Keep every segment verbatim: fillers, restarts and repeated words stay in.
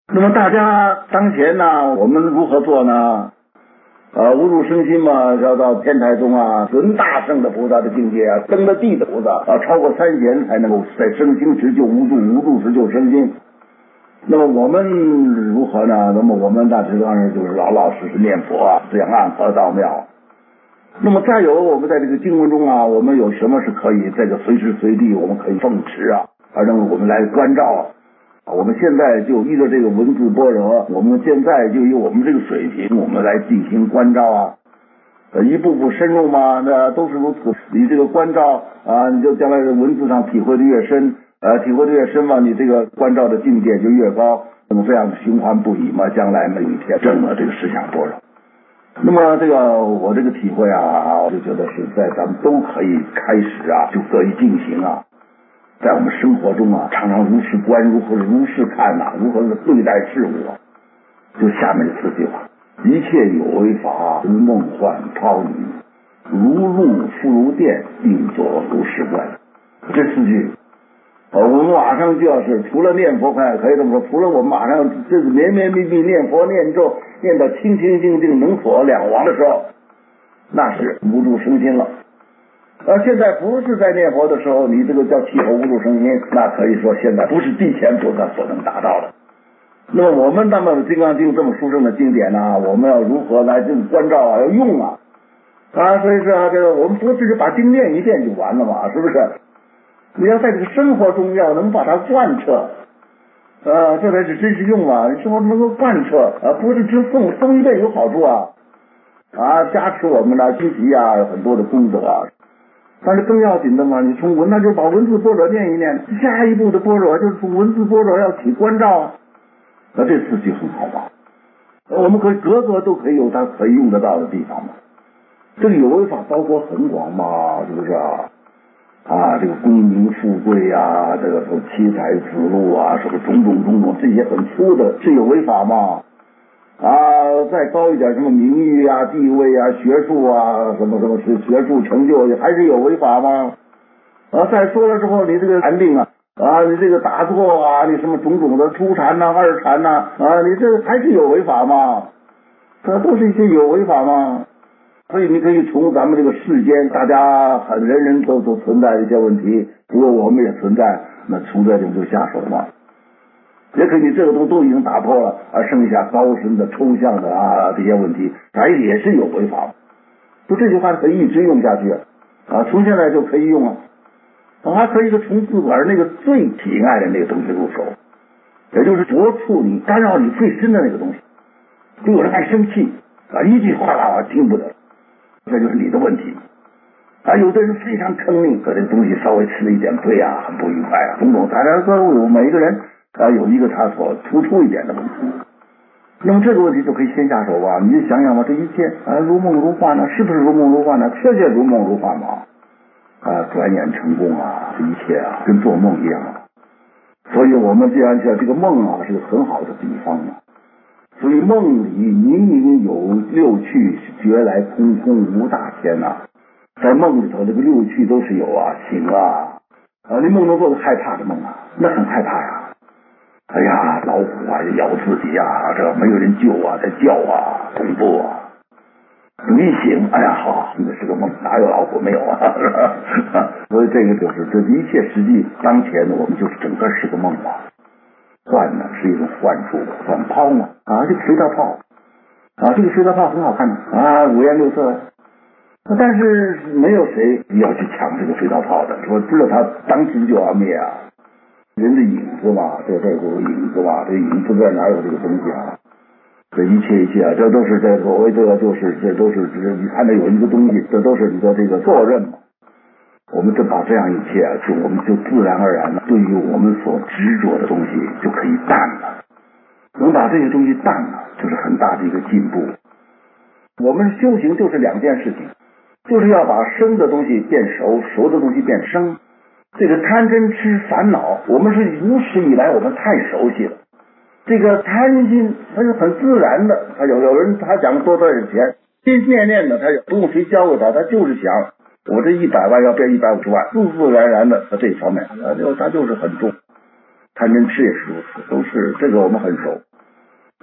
那么大家当前呢，我们如何做呢？呃，无住生心嘛，要到天台宗啊，准大圣的菩萨的境界啊，登了地的菩萨啊，超过三贤才能够在生心时就无住，无住时就生心。那么我们如何呢？那么我们大致上就是老老实实念佛啊，这样按佛道庙。那么再有，我们在这个经文中啊，我们有什么是可以这个随时随地我们可以奉持啊，而让我们来关照啊。我们现在就依着这个文字般若，我们现在就以我们这个水平，我们来进行关照啊，呃，一步步深入嘛，那都是如此。你这个关照啊，你就将来文字上体会的越深，呃，体会的越深嘛，你这个关照的境界就越高。那么这样循环不已嘛，将来每一天证了这个思想般若。那么这个我这个体会啊，我就觉得是在咱们都可以开始啊，就可以进行啊。在我们生活中啊，常常如是观，如何如是看呐、啊，如何对待事物啊，就下面四句话：一切有为法，如梦幻泡影，如露复如电，应作如是观。这四句，呃，我们马上就要是除了念佛快可以这么说，除了我们马上这个绵绵密密念佛念咒，念到清清净净能所两忘的时候，那是无住生心了。而现在不是在念佛的时候，你这个叫气候无住生心，那可以说现在不是地前菩萨所能达到的。那么我们那么《金刚经》这么殊胜的经典呢、啊，我们要如何来这个关照啊？要用啊！啊，所以说、啊、这个我们不只是把经念一遍就完了嘛，是不是？你要在这个生活中要能把它贯彻，呃，这才是真实用啊！你生活中能够贯彻啊，不是只诵诵一遍有好处啊，啊，加持我们的心习啊，有很多的功德啊。但是更要紧的嘛，你从文那就把文字般若念一念，下一步的般若就是从文字般若要起关照啊。那这四句很好吧？我们可以个个都可以有它可以用得到的地方嘛。这个有为法包括很广嘛，是不是啊？啊，这个功名富贵啊，这个什么妻财子禄啊，什么种种种种，这些很粗的，是有为法嘛。啊，再高一点，什么名誉啊、地位啊、学术啊，什么什么是学术成就，还是有违法吗？啊，再说了之后，你这个禅定啊，啊，你这个打坐啊，你什么种种的初禅呐、二禅呐，啊，你这还是有违法吗？这都是一些有违法吗？所以你可以从咱们这个世间，大家很人人都都存在的一些问题，不过我们也存在，那从这种就下手嘛。也可以，你这个都都已经打破了，而剩下高深的、抽象的啊这些问题，咱也是有违法。就这句话可以一直用下去啊，从现在就可以用了。还可以就从自个儿那个最喜爱的那个东西入手，也就是着触你、干扰你最深的那个东西。就有人爱生气啊，一句话啊听不得，这就是你的问题。啊，有的人非常坑命，可这东西稍微吃了一点亏啊，很不愉快啊，种种，大家都有每一个人。啊，有一个他所突出一点的问题，那么这个问题就可以先下手吧。你就想想吧，这一切啊，如梦如幻呢，是不是如梦如幻呢？确切如梦如幻嘛。啊，转眼成功啊，这一切啊，跟做梦一样啊。所以我们既然讲这个梦啊，是个很好的比方嘛。所以梦里明明有六趣，觉来空空无大天呐、啊。在梦里头，这个六趣都是有啊，醒啊，啊，你梦中做个害怕的梦啊，那很害怕呀。哎呀，老虎啊，咬自己呀、啊，这没有人救啊，在叫啊，恐怖啊！等一醒，哎呀，好，那是个梦，哪有老虎没有啊？是吧？所以这个就是这一切实际当前的，我们就是整个是个梦嘛。幻呢是一种幻术，幻泡嘛啊，这个水稻泡啊，这个水稻泡很好看的啊，五颜六色。但是没有谁要去抢这个水稻泡的，说知道它当时就要灭啊。人的影子嘛，这这有影子嘛，这影子在哪有这个东西啊？这一切一切啊，这都是这所谓这个就是这都是你看着有一个东西，这都是你的这个责任嘛。我们就把这样一切啊，就我们就自然而然的对于我们所执着的东西就可以淡了。能把这些东西淡了，就是很大的一个进步。我们修行就是两件事情，就是要把生的东西变熟，熟的东西变生。这个贪嗔痴烦恼，我们是无始以来我们太熟悉了。这个贪心它是很自然的，他有有人他想多赚点钱，心心念念的，他也不用谁教给他，他就是想我这一百万要变一百五十万，自自然然的在这方面，他就他就是很重。贪嗔痴也是如此，都是这个我们很熟。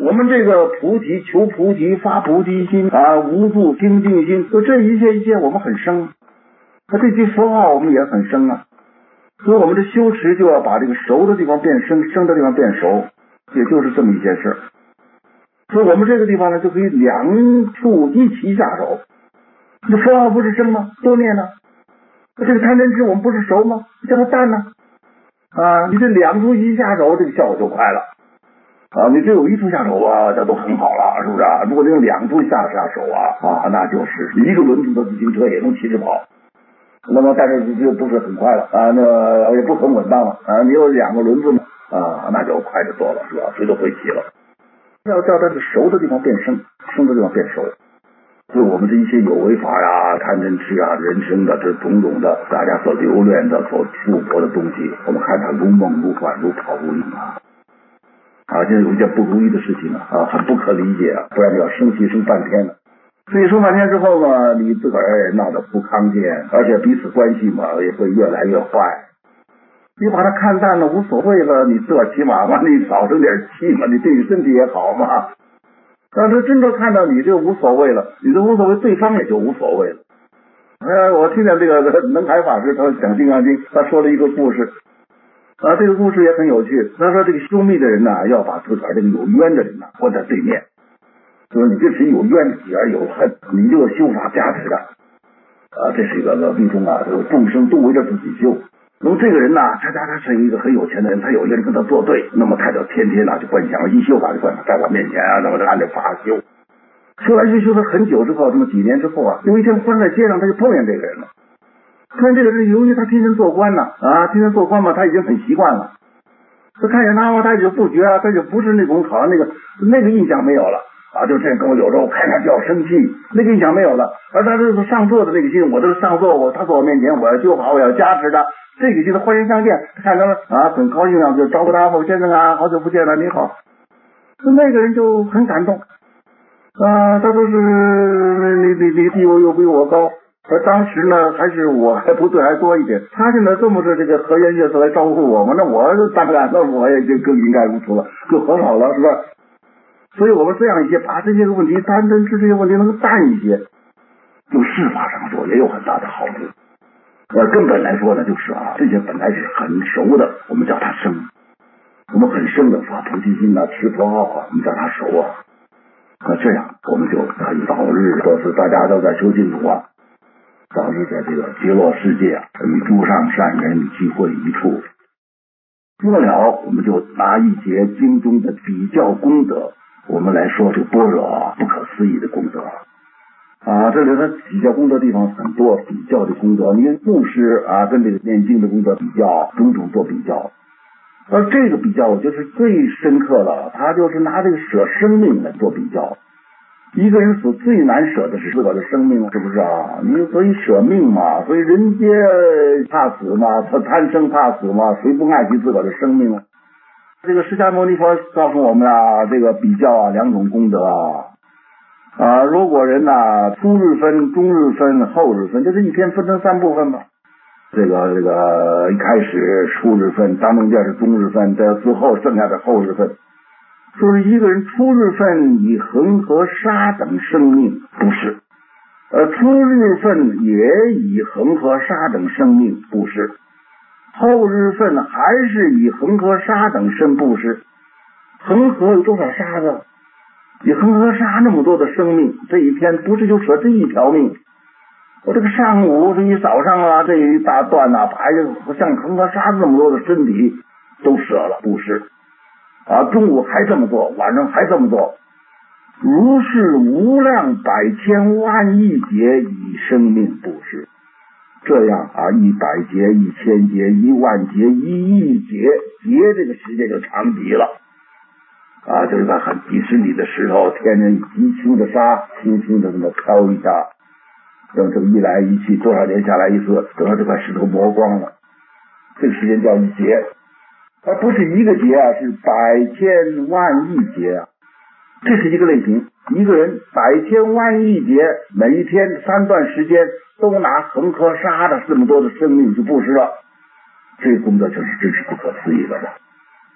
我们这个菩提求菩提发菩提心啊，无住清净心，就这一切一切我们很生。那这句佛号我们也很生啊，所以我们这修持就要把这个熟的地方变生，生的地方变熟，也就是这么一件事。所以我们这个地方呢，就可以两处一起下手。这佛号不是生吗？多念呢。这个贪嗔痴我们不是熟吗？叫它淡呢。啊，你这两处一下手，这个效果就快了。啊，你只有一处下手啊，这都很好了，是不是啊？如果用两处下下手啊，啊，那就是一个轮子的自行车也能骑着跑。那么，但是就不是很快了啊，那也不很稳当了啊。你有两个轮子嘛，啊，那就快得多了，是吧？谁都会骑了。要叫它是熟的地方变生，生的地方变熟。所以我们这一些有为法呀、贪嗔痴啊、人生的这种种的，大家所留恋的、所束缚的东西，我们看它如梦如幻、如泡如影啊。啊，现在有一件不如意的事情啊，啊，很不可理解啊，不然就要生气生半天了。所以生半天之后呢，你自个儿也闹得不康健，而且彼此关系嘛也会越来越坏。你把它看淡了，无所谓了，你自个儿起码嘛，你少生点气嘛，你对你身体也好嘛。但是真的看到你就无所谓了，你这无所谓，对方也就无所谓了。哎，我听见这个能海法师他讲《金刚经》，他说了一个故事。啊，这个故事也很有趣。他说这个修密的人呢，要把自个儿这个有冤的人呢关在对面，就是你这谁有冤己而有恨，你就修法加持的。啊，这是一个密宗啊，这个众生都围着自己修。那么这个人呢，他他他是一个很有钱的人，他有一个人跟他作对，那么他就天天呢就观想，一修法就观想，在我面前啊，那么就按照法修，修来修修了很久之后，这么几年之后啊，有一天忽然在街上他就碰见这个人了。看这个人，由于他天天做官呢，啊，天天做官嘛，他已经很习惯了。他看见他嘛，他就不觉啊，他就不是那种好像那个那个印象没有了啊，就这样跟我有时候看他就要生气，那个印象没有了。而他这是上座的那个心，我这是上座，我他坐我面前，我要修法，我要加持他，这个心的欢颜相见，看到了啊，很高兴啊，就招呼他，某先生啊，好久不见了，你好。那个人就很感动啊，他说是你你你地位又比我高。而当时呢，还是我还不对，还多一点。他现在这么是这个和颜悦色来招呼我们，那我当然了，我也就更应该如此了，就很好了，是吧？所以我们这样一些，把这些个问题、贪嗔痴这些问题能够淡一些，就事法上说也有很大的好处。呃，根本来说呢，就是啊，这些本来是很熟的，我们叫它生；我们很生的发菩提心啊、持佛号啊，我们叫它熟啊。那这样我们就可以早日都是大家都在修净土啊。早日在这个极乐世界啊，与诸上善人聚会一处。末了，我们就拿一节经中的比较功德，我们来说这个般若啊，不可思议的功德啊。这里的比较功德地方很多，比较的功德，你看布施啊，跟这个念经的功德比较，种种做比较。而这个比较，我觉得是最深刻了，他就是拿这个舍生命来做比较。一个人所最难舍的是自个的生命，是不是啊？你所以舍命嘛，所以人皆怕死嘛，他贪生怕死嘛，谁不爱惜自个的生命啊？这个释迦牟尼佛告诉我们啊，这个比较啊两种功德啊啊，如果人呐、啊、初日分、中日分、后日分，就是一天分成三部分嘛。这个这个一开始初日分，当中间是中日分，在之后剩下的后日分。就是一个人初日份以恒河沙等生命，不是；呃，初日份也以恒河沙等生命，不是；后日份还是以恒河沙等生，不是。恒河有多少沙子？以恒河沙那么多的生命，这一天不是就舍这一条命？我这个上午这一早上啊，这一大段啊，把这个像恒河沙那么多的身体都舍了，不是。啊，中午还这么做，晚上还这么做，如是无量百千万亿劫以生命，不是这样啊，一百劫、一千劫、一万劫、一亿劫，劫这个时间就长极了啊，就是个很几十米的石头，天上极轻的沙，轻轻的这么飘一下，等这么一来一去，多少年下来一次，等到这块石头磨光了，这个时间叫一劫。而不是一个劫啊，是百千万亿劫啊，这是一个类型。一个人百千万亿劫，每一天三段时间都拿恒河沙的这么多的生命去布施了，这个功德就是真是不可思议的了。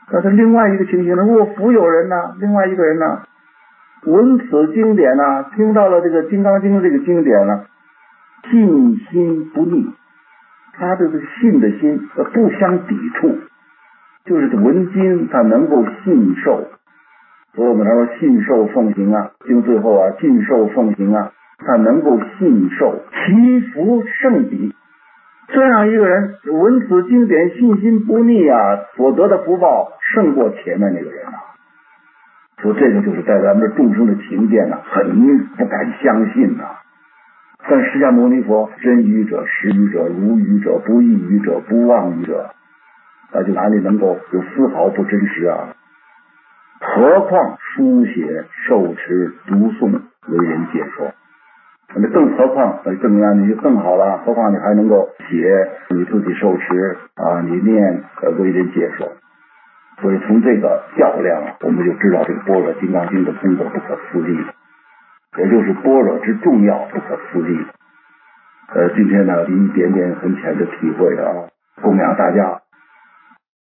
但是另外一个情形呢，如果复有人呢，另外一个人呢，闻此经典呢，听到了这个《金刚经》这个经典呢，信心不逆，他的这个信的心不相抵触，就是闻经他能够信受。所以我们来说信受奉行啊，经最后啊，信受奉行啊，他能够信受，其福胜彼。这样一个人闻此经典，信心不逆啊，所得的福报胜过前面那个人啊。说这个就是在咱们这众生的情见呢、啊，很不敢相信呐、啊。但释迦牟尼佛真语者、实语者、如语者、不异语者、不妄语者，那就哪里能够有丝毫不真实啊？何况书写、受持、读诵、为人解说，那更何况更加你就更好了。何况你还能够写，你自己受持啊，你念呃为人解说。所以从这个较量啊，我们就知道这个般若金刚经的功德不可思议，也就是般若之重要不可思议。呃，今天呢，一点点很浅的体会啊，供养大家。